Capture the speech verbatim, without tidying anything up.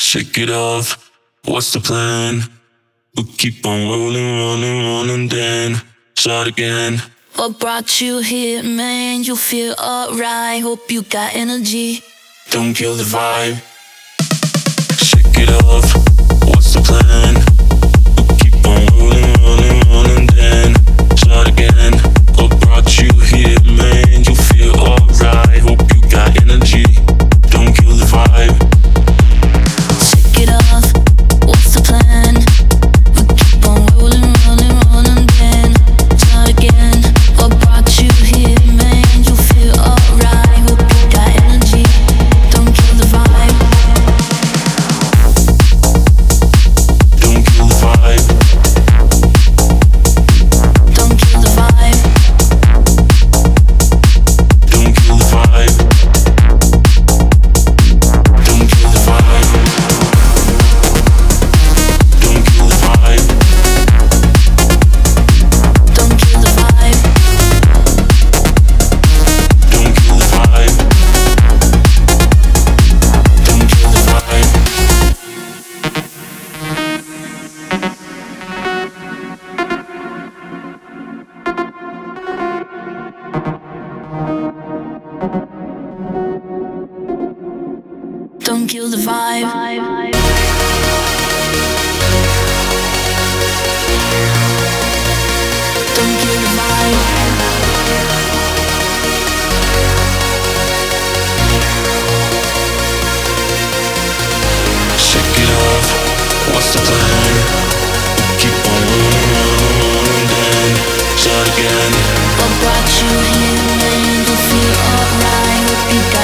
Shake it off, what's the plan? We keep on rolling, rolling, rolling, then start again. What brought you here, man? You feel alright. Hope you got energy. Don't kill the vibe. Shake it off, what's the plan? We keep on rolling, rolling, rolling, then start again. What brought you here, man? You feel alright. Hope you got energy. Don't kill the vibe. Shake it off, what's the plan? We keep on rolling, rolling, rolling, then start again. What brought you here, man? You feel alright. Hope you got energy. Don't kill the vibe. Don't kill the vibe. Don't kill the vibe. Don't kill the vibe. Don't kill the vibe. Don't kill the vibe. Don't kill the vibe. Don't kill the vibe. Don't kill the vibe. Don't kill the vibe. Don't kill the vibe. Shake it off, what's the plan? Keep on rolling, rolling, rolling, then start again. What brought you here, man? You feel alright. Hope you got